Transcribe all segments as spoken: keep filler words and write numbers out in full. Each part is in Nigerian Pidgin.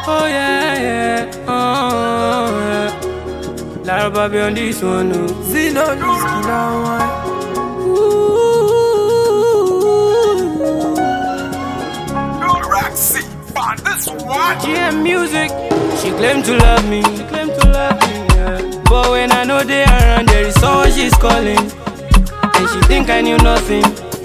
Oh yeah, yeah, oh yeah. Lara Baby on this one, no. Zino Niski now one. Roxy, on this one. G M Music, she claimed to love me, she claimed to love me, yeah. But when I know they around, there is someone she's calling, and she think I knew nothing.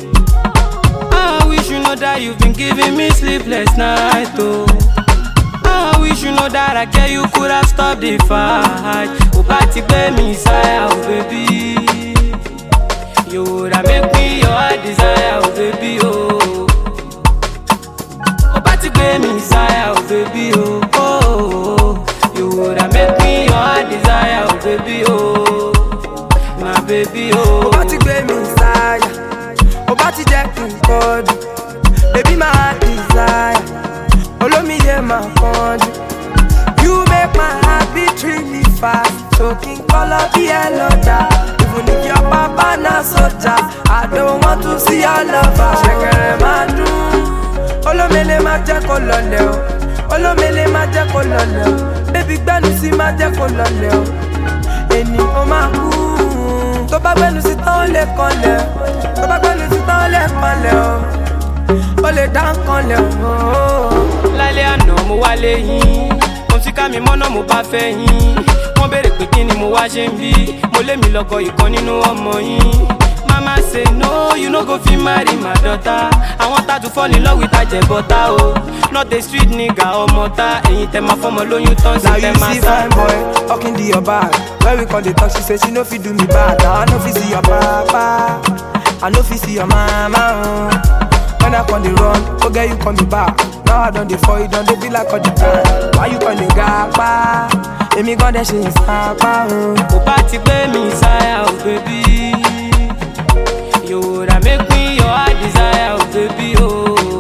I wish you know that you've been giving me sleepless night, oh. I wish you know that I care, you could have stopped the fight. Oh, party play me sire, oh baby. You would have make me your heart desire, oh baby, oh. Oh, party play me sire, oh baby, oh. Oh, oh. You would have make me your heart desire, oh baby, oh. My baby, oh. Oh, party play me sire. Oh, party jack in code. Baby, my heart desire. Follow me here, my phone. You make my heart beat really fast. Talking color be a loader. Even if your papa na soldier, I don't want to see your lover. Shekere madu, olo mele ma je ko lole o. Olo mele ma je ko lole o. Baby gbanu si ma je ko lole o. Eni o ma ku. Tó bá gbenu si tán lè kanlẹ̀. Tó bá gbenu si tán lè kanlẹ̀ o. Ó lè dá kanlẹ̀ o. Lálẹ́ àná mo wá lẹ́yìn, mo ti ká mi mọ́nà mo bá fẹ́ yín. Wọ́n béèrè pé kí ni mo wá ṣe ń bí, mo lé mi lọ́kọ ìkan nínú ọmọ yín. Mama say no, you no go fit marry my daughter. I want her to fall in love with ajẹbọta o. Not a street nigga ọmọ ta, ẹ̀yin tẹ ma fọmọ lóyún tán sí tẹ ma Now you see sá. fine boy, talking to your bag. When we call the talk, she say she no fit do me bad. I no fit see your papa, I no fit see your mama. Oh. When I come the run, oh girl you call me back. Now I done the for you, done they be like all the time. Why you call the gapa? Emi gan de she is papa. Oh, party play me sire, oh baby. You woulda make me your heart desire, oh baby, oh.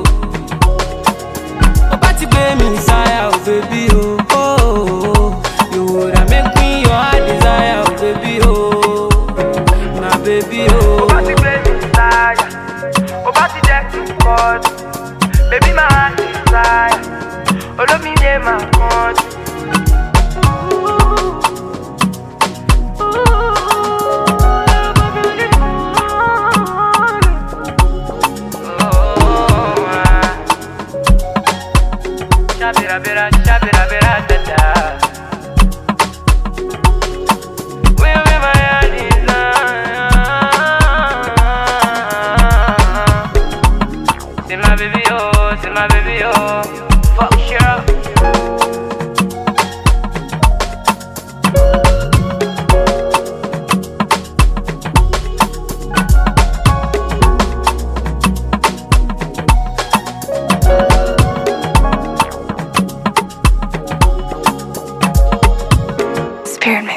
Oh, party play me sire, oh baby, oh. Oh, oh, oh. You woulda make me your heart desire, oh baby, oh. My baby, oh. Party play me desire. Oh party jack to God. Baby my heart desire. Oh love me near my God. Shabira bira, shabira bira, da da. Where am I desire? See my baby, oh, see my baby, oh. Fuck sure. Pyramid.